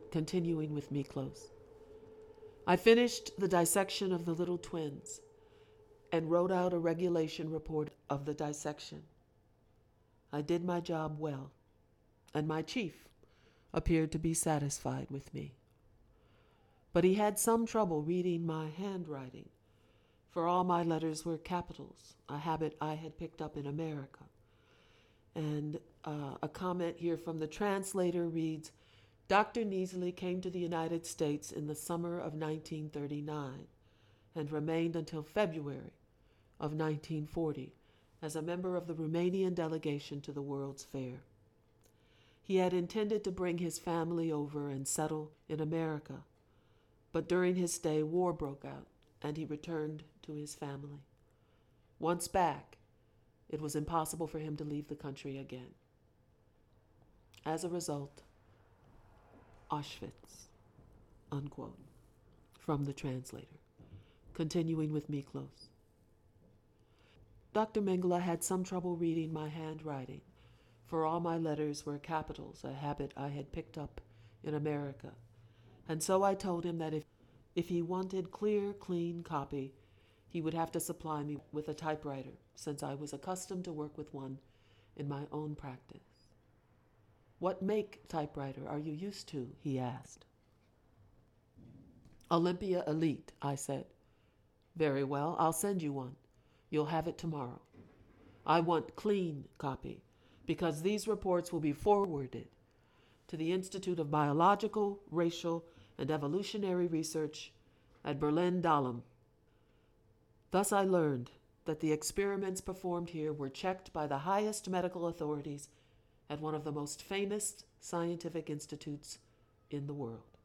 Continuing with Miklos. I finished the dissection of the little twins and wrote out a regulation report of the dissection. I did my job well, and my chief appeared to be satisfied with me. But he had some trouble reading my handwriting, for all my letters were capitals, a habit I had picked up in America. And a comment here from the translator reads, Dr. Neasley came to the United States in the summer of 1939 and remained until February of 1940 as a member of the Romanian delegation to the World's Fair. He had intended to bring his family over and settle in America, but during his stay, war broke out, and he returned to his family. Once back, it was impossible for him to leave the country again. As a result, Auschwitz, unquote, from the translator. Continuing with Miklos. Dr. Mengele had some trouble reading my handwriting, for all my letters were capitals, a habit I had picked up in America. And so I told him that if he wanted clear, clean copy, he would have to supply me with a typewriter, since I was accustomed to work with one in my own practice. What make typewriter are you used to? He asked. Olympia Elite, I said. Very well, I'll send you one. You'll have it tomorrow. I want clean copy, because these reports will be forwarded to the Institute of Biological, Racial, and Evolutionary Research at Berlin-Dahlem. Thus I learned that the experiments performed here were checked by the highest medical authorities at one of the most famous scientific institutes in the world.